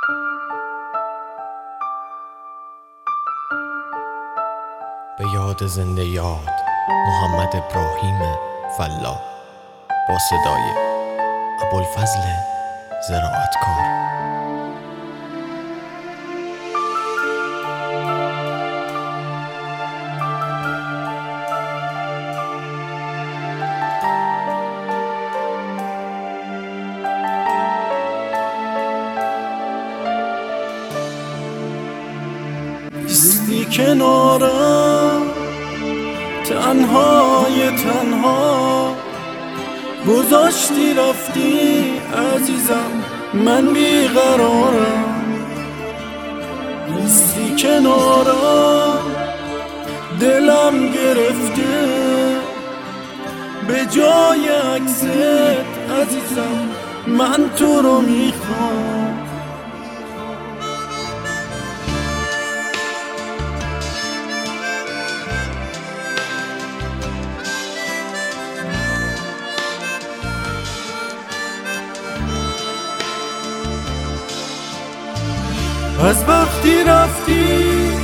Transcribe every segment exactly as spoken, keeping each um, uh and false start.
به یاد زنده یاد محمد ابراهیم فلاح با صدای ابوالفضل زراعتکار. ایستی کنارم تنهای تنها، گذاشتی رفتی عزیزم من بیقرارم. ایستی کنارم دلم گرفته، به جای عکست عزیزم من تو رو میخوام. از وقتی رفتی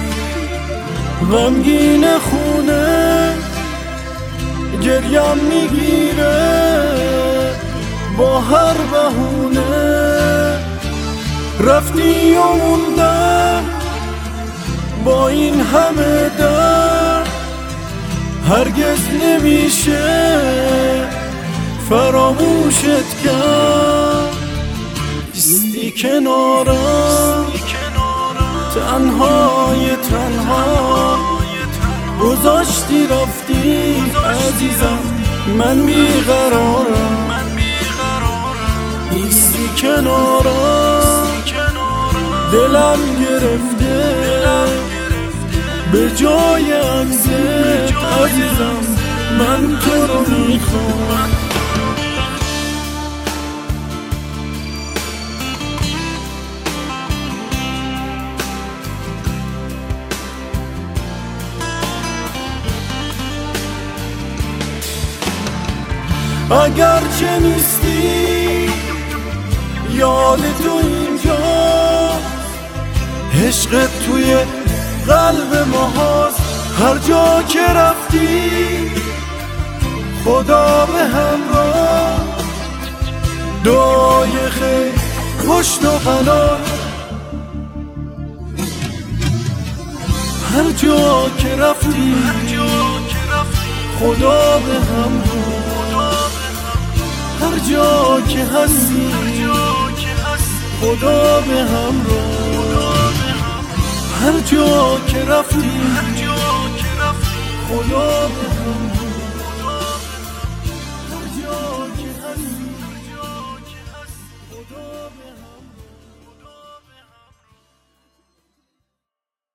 غمگین خونه، گریم میگیره با هر بهونه. رفتی و موندم با این همه درد، هرگز نمیشه فراموشت کرد. ایستی کنارم تنهای تنها، گذاشتی رفتی عزیزم من بیقرارم. ایستی کنارم دلم گرفته، به جای عکست عزیزم من تو رو میخوام. اگر چه نیستی یاد تو اینجا، عشقت توی قلب ما هست. هر جا که رفتی خدا به همراه، دعای خیر پشت و پناه. هر جا که رفتی خدا به همراه، هر جا که هستی خدا به همراه. هر جا که رفتی خدا به همراه، هر جا که هستی خدا به همراه.